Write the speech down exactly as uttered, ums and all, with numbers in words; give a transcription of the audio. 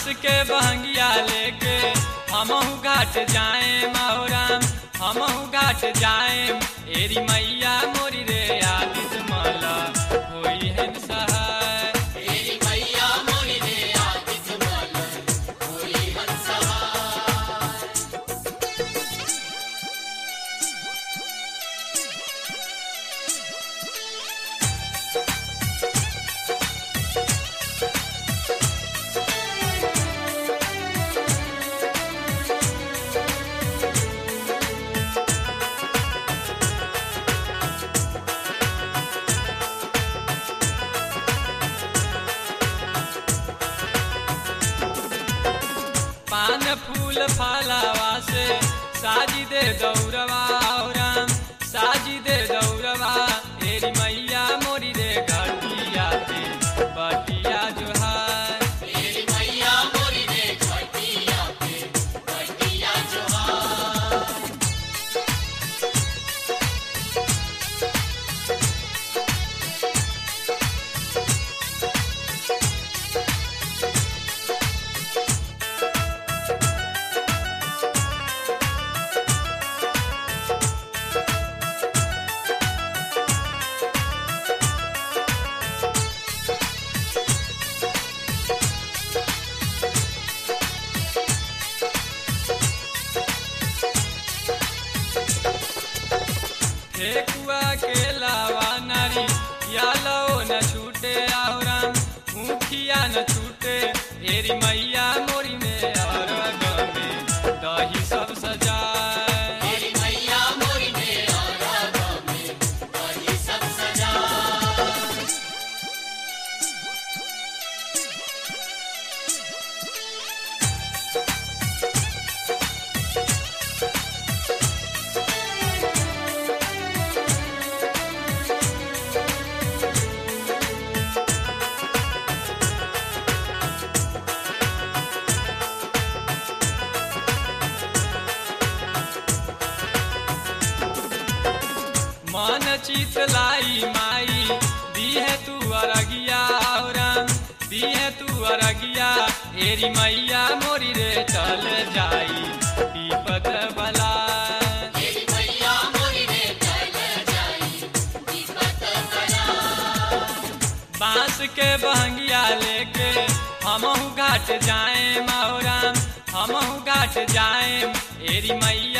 के बहंगिया लेके हमहू घाट जाए माहौराम हमहू घाट जाए एरी मैया मोरी रे आदित माला होई है सहाय एरी मैया मोरी रे आदित माला होई है सहाय। पान फूल फलावा से साजी दे दौरवा राम साजी दे दौरवा एरी मैया मोरी रे घटिया पे बटिया जोहार एरी मैया मोरी रे घटिया पे बटिया जोहार। ठेकुआ के लावा नारी या लो न छूटे राम मुखिया न छूटे एरी मैया मोरी में और गमे दही सब सजाए एरी मैया मोरी में और में दही सब सजाए। मन चित लाई माई दी है तू अरगिया राम दी है तू अरगिया एरी मैया मोरी रे चल जाई विपद भला एरी मैया मोरी रे चल जाई विपत बला। बांस के बहंगिया लेके हमहू घाट जाए माहौराम हमहू घाट जाए एरी मैया